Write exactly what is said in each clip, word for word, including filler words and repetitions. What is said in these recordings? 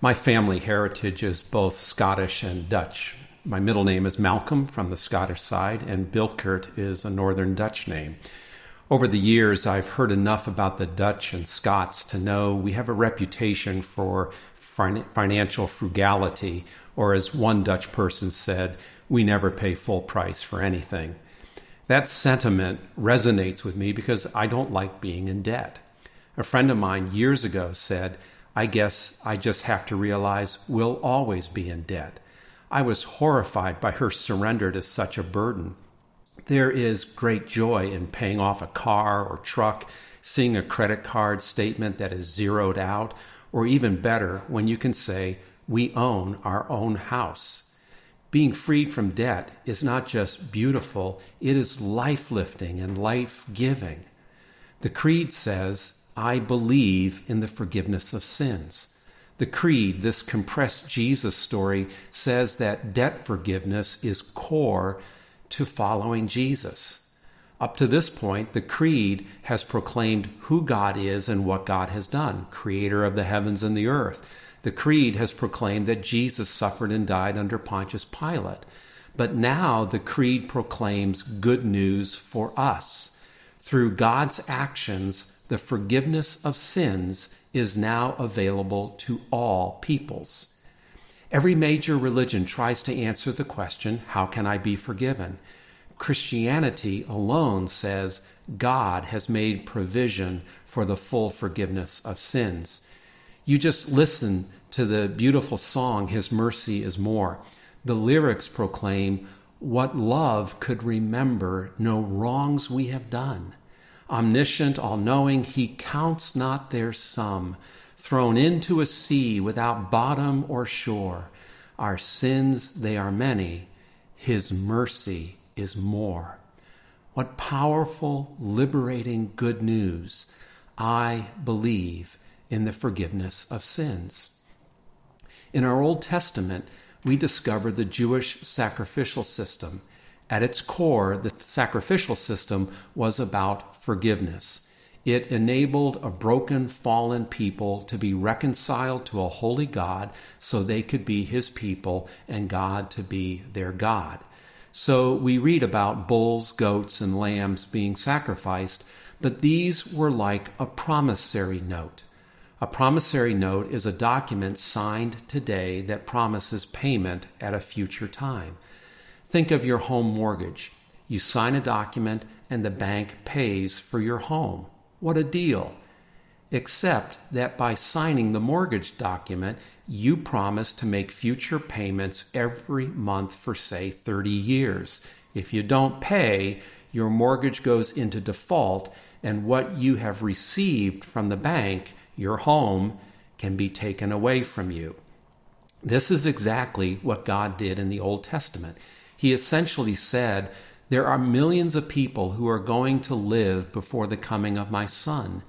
My family heritage is both Scottish and Dutch. My middle name is Malcolm from the Scottish side, and Bilkert is a Northern Dutch name. Over the years, I've heard enough about the Dutch and Scots to know we have a reputation for fin- financial frugality, or as one Dutch person said, we never pay full price for anything. That sentiment resonates with me because I don't like being in debt. A friend of mine years ago said, I guess I just have to realize we'll always be in debt. I was horrified by her surrender to such a burden. There is great joy in paying off a car or truck, seeing a credit card statement that is zeroed out, or even better, when you can say, we own our own house. Being freed from debt is not just beautiful, it is life-lifting and life-giving. The Creed says, I believe in the forgiveness of sins. The Creed, this compressed Jesus story, says that debt forgiveness is core to following Jesus. Up to this point, the Creed has proclaimed who God is and what God has done, creator of the heavens and the earth. The Creed has proclaimed that Jesus suffered and died under Pontius Pilate. But now the Creed proclaims good news for us. Through God's actions, the forgiveness of sins is now available to all peoples. Every major religion tries to answer the question, how can I be forgiven? Christianity alone says God has made provision for the full forgiveness of sins. You just listen to the beautiful song, His Mercy is More. The lyrics proclaim, what love could remember no wrongs we have done. Omniscient, all-knowing, he counts not their sum, thrown into a sea without bottom or shore. Our sins, they are many, his mercy is more. What powerful, liberating good news. I believe in the forgiveness of sins. In our Old Testament, we discover the Jewish sacrificial system. At its core, the sacrificial system was about forgiveness. It enabled a broken, fallen people to be reconciled to a holy God so they could be his people and God to be their God. So we read about bulls, goats, and lambs being sacrificed, but these were like a promissory note. A promissory note is a document signed today that promises payment at a future time. Think of your home mortgage. You sign a document and the bank pays for your home. What a deal. Except that by signing the mortgage document, you promise to make future payments every month for, say, thirty years. If you don't pay, your mortgage goes into default, and what you have received from the bank, your home, can be taken away from you. This is exactly what God did in the Old Testament. He essentially said, there are millions of people who are going to live before the coming of my Son.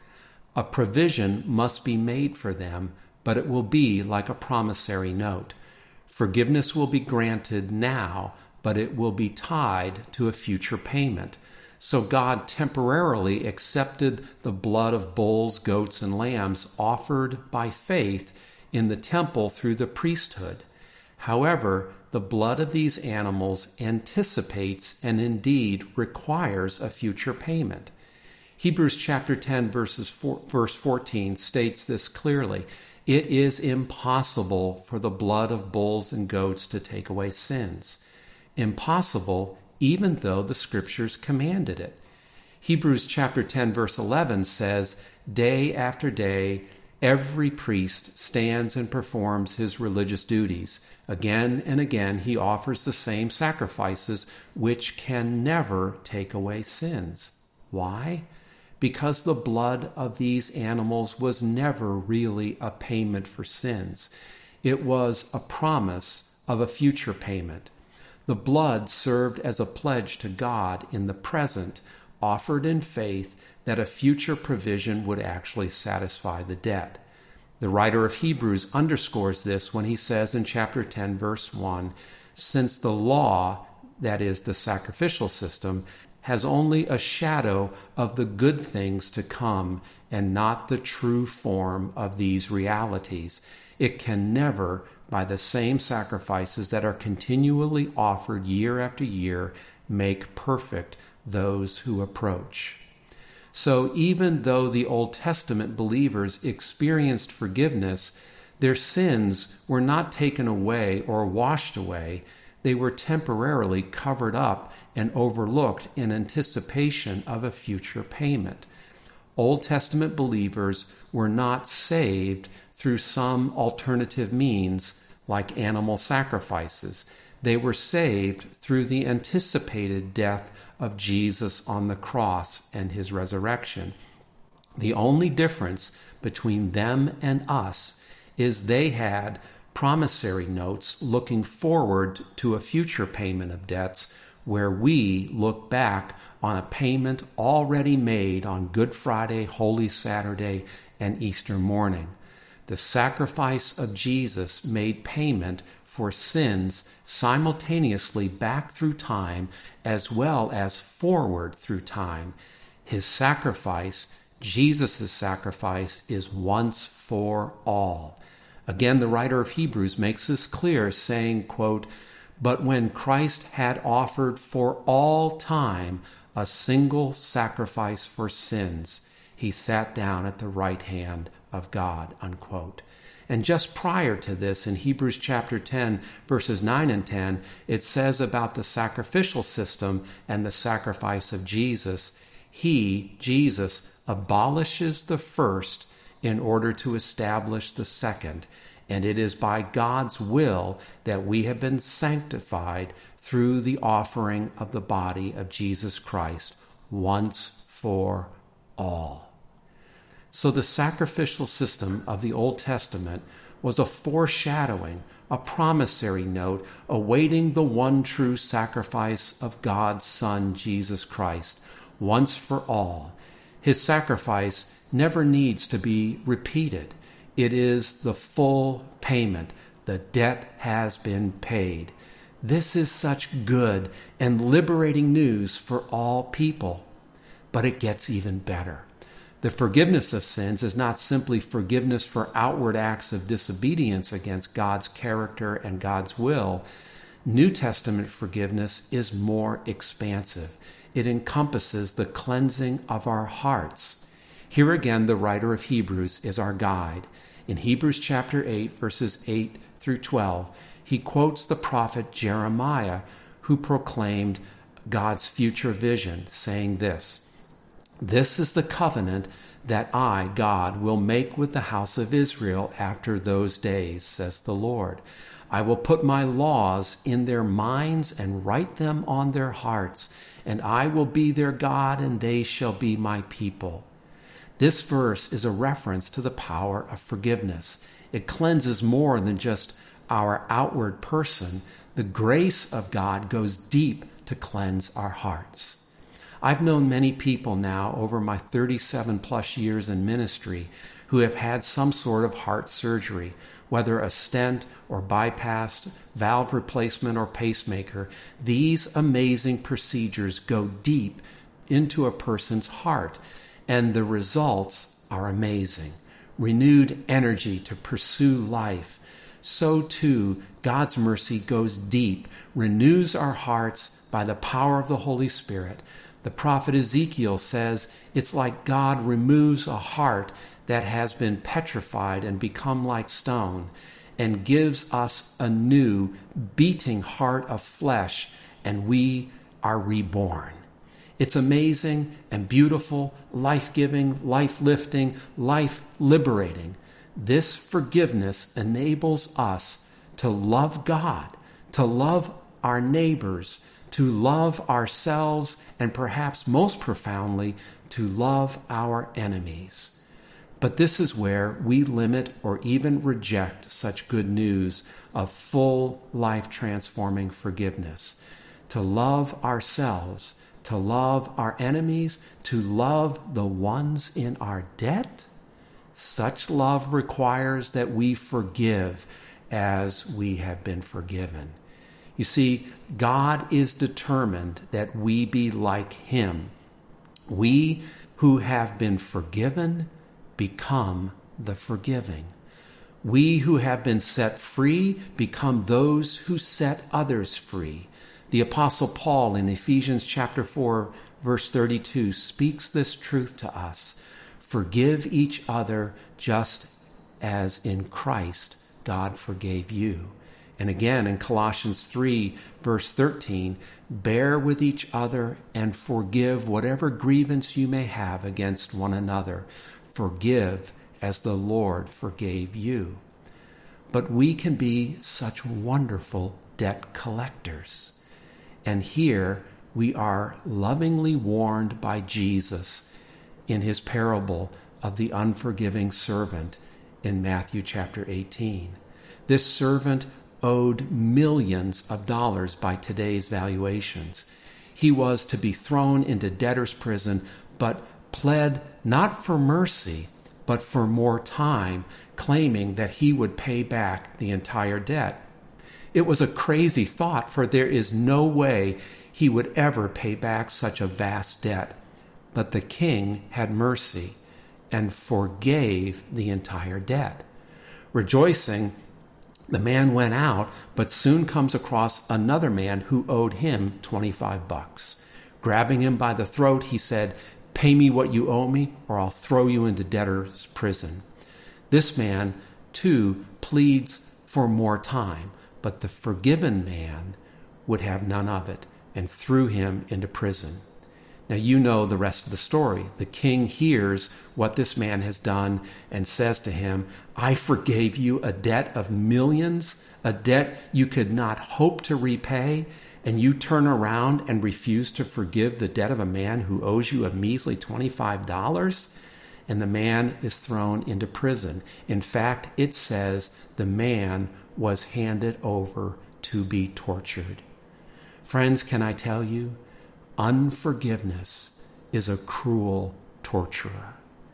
A provision must be made for them, but it will be like a promissory note. Forgiveness will be granted now, but it will be tied to a future payment. So God temporarily accepted the blood of bulls, goats, and lambs offered by faith in the temple through the priesthood. However, the blood of these animals anticipates and indeed requires a future payment. Hebrews chapter ten verses four, verse fourteen states this clearly. It is impossible for the blood of bulls and goats to take away sins. Impossible even though the scriptures commanded it. Hebrews chapter ten verse eleven says, day after day, every priest stands and performs his religious duties. Again and again he offers the same sacrifices which can never take away sins. Why? Because the blood of these animals was never really a payment for sins. It was a promise of a future payment. The blood served as a pledge to God in the present, offered in faith that a future provision would actually satisfy the debt. The writer of Hebrews underscores this when he says in chapter ten, verse one, since the law, that is the sacrificial system, has only a shadow of the good things to come and not the true form of these realities. It can never, by the same sacrifices that are continually offered year after year, make perfect those who approach. So even though the Old Testament believers experienced forgiveness, their sins were not taken away or washed away. They were temporarily covered up and overlooked in anticipation of a future payment. Old Testament believers were not saved through some alternative means like animal sacrifices. They were saved through the anticipated death of Jesus on the cross and his resurrection. The only difference between them and us is they had promissory notes looking forward to a future payment of debts, where we look back on a payment already made on Good Friday, Holy Saturday, and Easter morning. The sacrifice of Jesus made payment for sins simultaneously back through time as well as forward through time. His sacrifice, Jesus' sacrifice, is once for all. Again, the writer of Hebrews makes this clear, saying, quote, "But when Christ had offered for all time a single sacrifice for sins, he sat down at the right hand of God," unquote. And just prior to this, in Hebrews chapter ten, verses nine and ten, it says about the sacrificial system and the sacrifice of Jesus, he, Jesus, abolishes the first in order to establish the second. And it is by God's will that we have been sanctified through the offering of the body of Jesus Christ once for all. So the sacrificial system of the Old Testament was a foreshadowing, a promissory note, awaiting the one true sacrifice of God's Son, Jesus Christ, once for all. His sacrifice never needs to be repeated. It is the full payment. The debt has been paid. This is such good and liberating news for all people. But it gets even better. The forgiveness of sins is not simply forgiveness for outward acts of disobedience against God's character and God's will. New Testament forgiveness is more expansive. It encompasses the cleansing of our hearts. Here again, the writer of Hebrews is our guide. In Hebrews chapter eight, verses eight through twelve, he quotes the prophet Jeremiah, who proclaimed God's future vision, saying this, "This is the covenant that I, God, will make with the house of Israel after those days, says the Lord. I will put my laws in their minds and write them on their hearts, and I will be their God, and they shall be my people." This verse is a reference to the power of forgiveness. It cleanses more than just our outward person. The grace of God goes deep to cleanse our hearts. I've known many people now over my thirty-seven plus years in ministry who have had some sort of heart surgery, whether a stent or bypass, valve replacement or pacemaker. These amazing procedures go deep into a person's heart, and the results are amazing. Renewed energy to pursue life. So too, God's mercy goes deep, renews our hearts by the power of the Holy Spirit. The prophet Ezekiel says it's like God removes a heart that has been petrified and become like stone and gives us a new beating heart of flesh, and we are reborn. It's amazing and beautiful, life-giving, life-lifting, life-liberating. This forgiveness enables us to love God, to love our neighbors, to love ourselves, and perhaps most profoundly, to love our enemies. But this is where we limit or even reject such good news of full life-transforming forgiveness. To love ourselves, to love our enemies, to love the ones in our debt, such love requires that we forgive as we have been forgiven. You see, God is determined that we be like Him. We who have been forgiven become the forgiving. We who have been set free become those who set others free. The Apostle Paul in Ephesians chapter four, verse thirty-two speaks this truth to us. Forgive each other just as in Christ God forgave you. And again in Colossians three, verse thirteen, bear with each other and forgive whatever grievance you may have against one another. Forgive as the Lord forgave you. But we can be such wonderful debt collectors. And here we are lovingly warned by Jesus in his parable of the unforgiving servant in Matthew chapter eighteen. This servant owed millions of dollars by today's valuations. He was to be thrown into debtor's prison, but pled not for mercy, but for more time, claiming that he would pay back the entire debt. It was a crazy thought, for there is no way he would ever pay back such a vast debt. But the king had mercy and forgave the entire debt. Rejoicing, the man went out, but soon comes across another man who owed him twenty-five bucks. Grabbing him by the throat, he said, "Pay me what you owe me, or I'll throw you into debtor's prison." This man, too, pleads for more time, but the forgiven man would have none of it and threw him into prison. Now you know the rest of the story. The king hears what this man has done and says to him, "I forgave you a debt of millions, a debt you could not hope to repay, and you turn around and refuse to forgive the debt of a man who owes you a measly twenty-five dollars? And the man is thrown into prison. In fact, it says the man was handed over to be tortured. Friends, can I tell you, unforgiveness is a cruel torturer.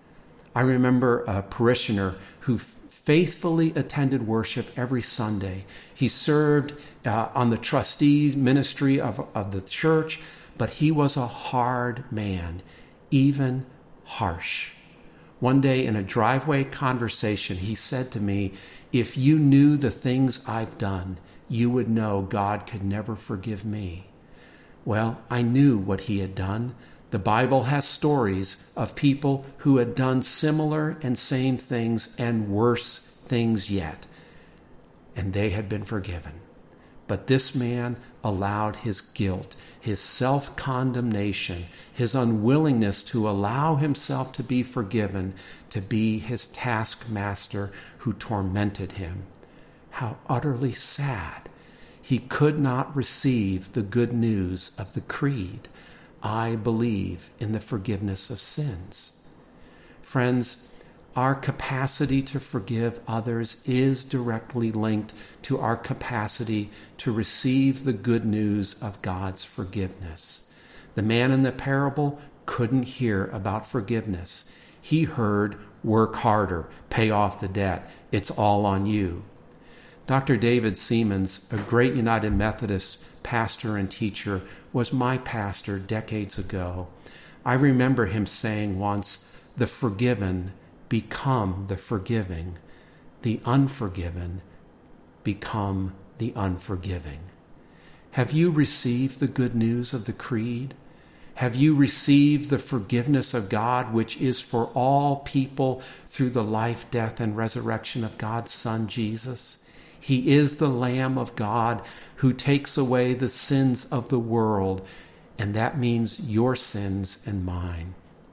I remember a parishioner who faithfully attended worship every Sunday. He served uh, on the trustees ministry of, of the church, but he was a hard man, even harsh. One day in a driveway conversation, he said to me, "If you knew the things I've done, you would know God could never forgive me." Well, I knew what he had done. The Bible has stories of people who had done similar and same things and worse things yet, and they had been forgiven. But this man allowed his guilt, his self-condemnation, his unwillingness to allow himself to be forgiven, to be his taskmaster who tormented him. How utterly sad. He could not receive the good news of the creed. I believe in the forgiveness of sins. Friends, our capacity to forgive others is directly linked to our capacity to receive the good news of God's forgiveness. The man in the parable couldn't hear about forgiveness. He heard, "Work harder, pay off the debt, it's all on you." Doctor David Siemens, a great United Methodist pastor and teacher, was my pastor decades ago. I remember him saying once, "The forgiven become the forgiving. The unforgiven become the unforgiving." Have you received the good news of the creed? Have you received the forgiveness of God, which is for all people through the life, death, and resurrection of God's Son, Jesus? He is the Lamb of God who takes away the sins of the world, and that means your sins and mine.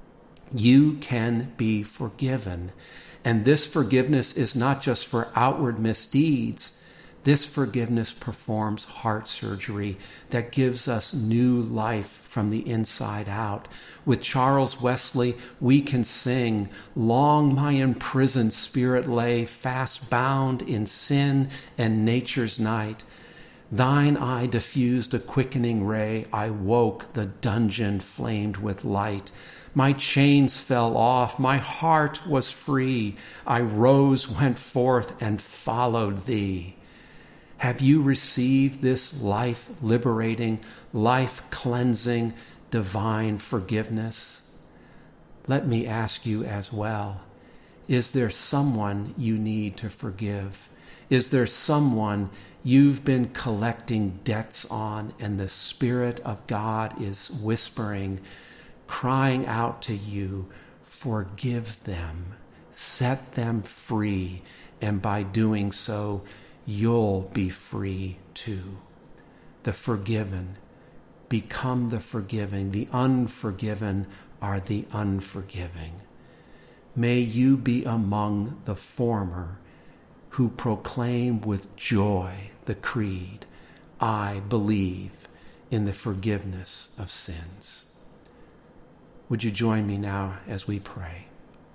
You can be forgiven, and this forgiveness is not just for outward misdeeds. This forgiveness performs heart surgery that gives us new life from the inside out. With Charles Wesley, we can sing, "Long my imprisoned spirit lay, fast bound in sin and nature's night. Thine eye diffused a quickening ray, I woke, the dungeon flamed with light. My chains fell off, my heart was free, I rose, went forth, and followed thee." Have you received this life-liberating, life-cleansing, divine forgiveness? Let me ask you as well, Is there someone you need to forgive? Is there someone you've been collecting debts on and the Spirit of God is whispering, crying out to you, forgive them, set them free, and by doing so, you'll be free too. The forgiven become the forgiving. The unforgiven are the unforgiving. May you be among the former who proclaim with joy the creed, I believe in the forgiveness of sins. Would you join me now as we pray?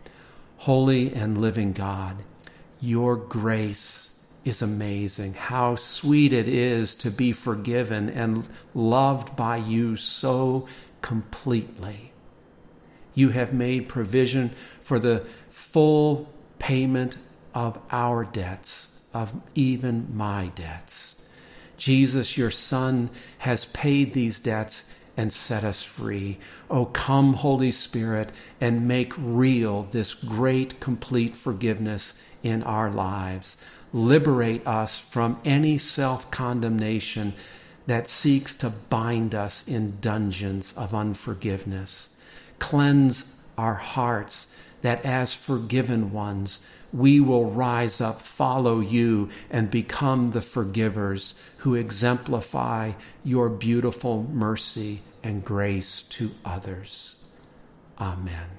Holy and living God, your grace is amazing. How sweet it is to be forgiven and loved by you so completely. You have made provision for the full payment of our debts, of even my debts. Jesus, your Son, has paid these debts and set us free. Oh, come, Holy Spirit, and make real this great, complete forgiveness in our lives. Liberate us from any self-condemnation that seeks to bind us in dungeons of unforgiveness. Cleanse our hearts that as forgiven ones, we will rise up, follow you, and become the forgivers who exemplify your beautiful mercy and grace to others. Amen.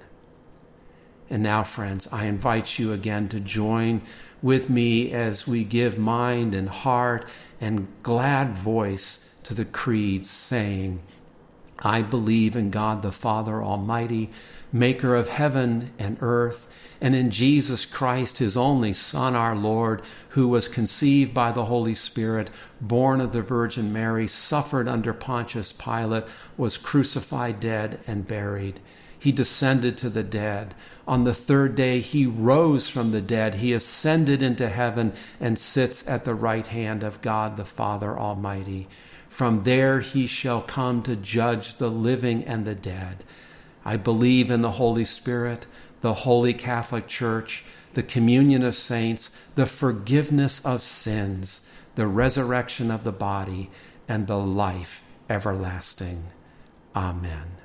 And now, friends, I invite you again to join with me as we give mind and heart and glad voice to the creed, saying, I believe in God the Father Almighty, maker of heaven and earth, and in Jesus Christ, his only Son, our Lord, who was conceived by the Holy Spirit, born of the Virgin Mary, suffered under Pontius Pilate, was crucified, dead, and buried. He descended to the dead. On the third day, he rose from the dead. He ascended into heaven and sits at the right hand of God the Father Almighty. From there he shall come to judge the living and the dead. I believe in the Holy Spirit, the Holy Catholic Church, the communion of saints, the forgiveness of sins, the resurrection of the body, and the life everlasting. Amen.